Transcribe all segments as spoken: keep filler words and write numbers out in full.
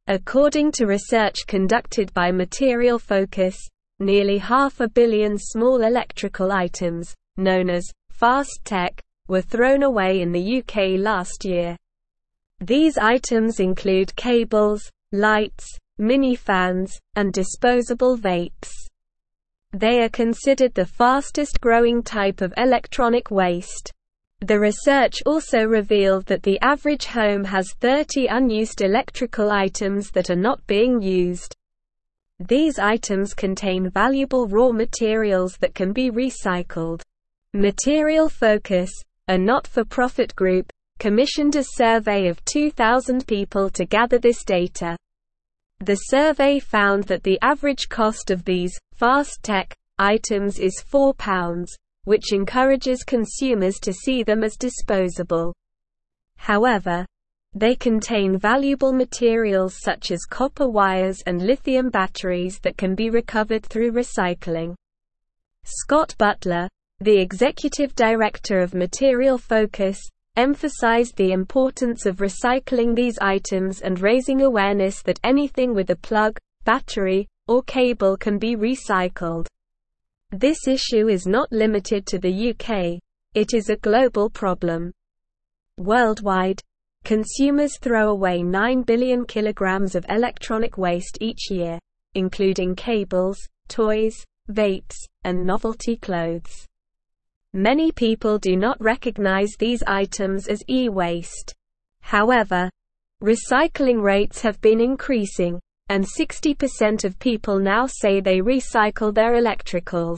According to research conducted by Material Focus, nearly half a billion small electrical items, known as fast tech, were thrown away in the U K last year. These items include cables, lights, mini fans, and disposable vapes. They are considered the fastest growing type of electronic waste. The research also revealed that the average home has thirty unused electrical items that are not being used. These items contain valuable raw materials that can be recycled. Material Focus, a not-for-profit group, commissioned a survey of two thousand people to gather this data. The survey found that the average cost of these fast tech items is four pounds, which encourages consumers to see them as disposable. However, they contain valuable materials such as copper wires and lithium batteries that can be recovered through recycling. Scott Butler, the executive director of Material Focus, emphasized the importance of recycling these items and raising awareness that anything with a plug, battery, or cable can be recycled. This issue is not limited to the U K, it is a global problem. Worldwide, consumers throw away nine billion kilograms of electronic waste each year, including cables, toys, vapes, and novelty clothes. Many people do not recognize these items as e-waste. However, recycling rates have been increasing, and sixty percent of people now say they recycle their electricals.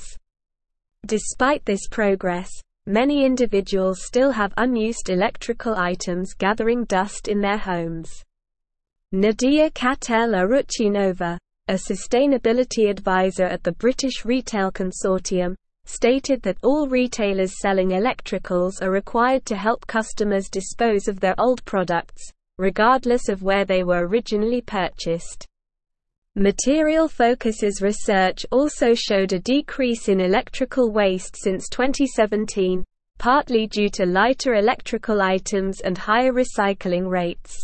Despite this progress, many individuals still have unused electrical items gathering dust in their homes. Nadia Katel-Arutyunova, a sustainability advisor at the British Retail Consortium, stated that all retailers selling electricals are required to help customers dispose of their old products, regardless of where they were originally purchased. Material Focus's research also showed a decrease in electrical waste since twenty seventeen, partly due to lighter electrical items and higher recycling rates.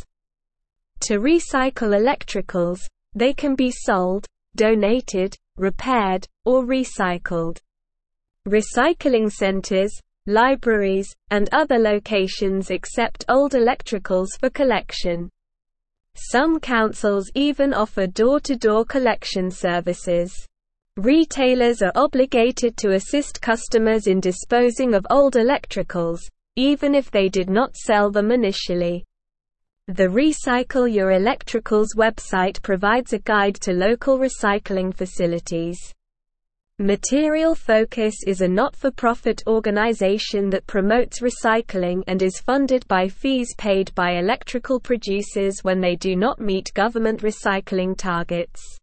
To recycle electricals, they can be sold, donated, repaired, or recycled. Recycling centers, libraries, and other locations accept old electricals for collection. Some councils even offer door-to-door collection services. Retailers are obligated to assist customers in disposing of old electricals, even if they did not sell them initially. The Recycle Your Electricals website provides a guide to local recycling facilities. Material Focus is a not-for-profit organization that promotes recycling and is funded by fees paid by electrical producers when they do not meet government recycling targets.